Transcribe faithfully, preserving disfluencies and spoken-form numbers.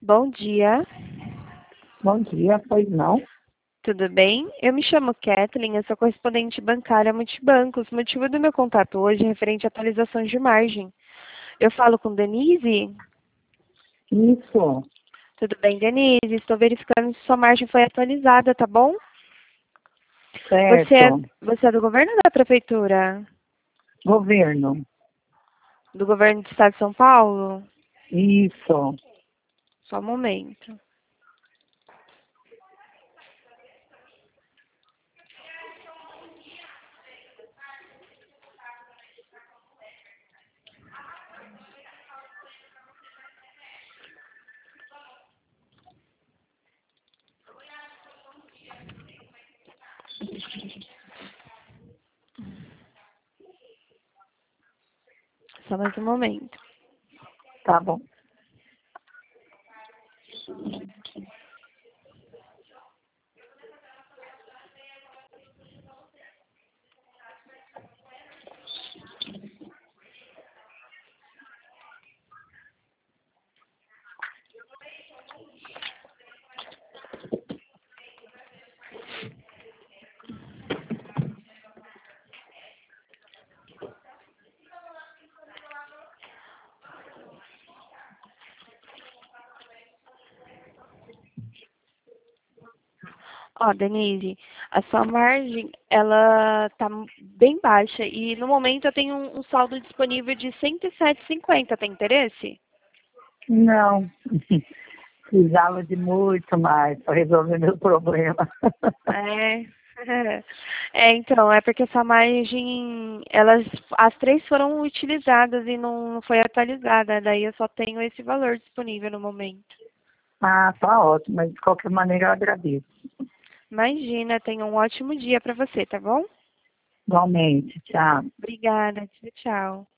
Bom dia, Bom dia, pois não? tudo bem? Eu me chamo Kathleen, eu sou correspondente bancária Multibancos. O motivo do meu contato hoje é referente à atualização de margem. Eu falo com Denise? Isso, Tudo bem, Denise? Estou verificando se sua margem foi atualizada, tá bom? Você é, certo. você é do governo ou da prefeitura? Governo, Do governo do estado de São Paulo? isso. Só um momento. Só mais um momento. Tá bom. Ó, Denise, a sua margem, ela tá bem baixa e no momento eu tenho um, um saldo disponível de cento e sete e cinquenta. Tem interesse? Não, precisava de muito mais para resolver meu problema. É. É, então, é porque essa margem, elas, as três foram utilizadas e não, não foi atualizada, daí eu só tenho esse valor disponível no momento. Ah, tá ótimo, mas de qualquer maneira eu agradeço. Imagina, tenha um ótimo dia para você, tá bom? Igualmente, tchau. Obrigada, tchau, tchau.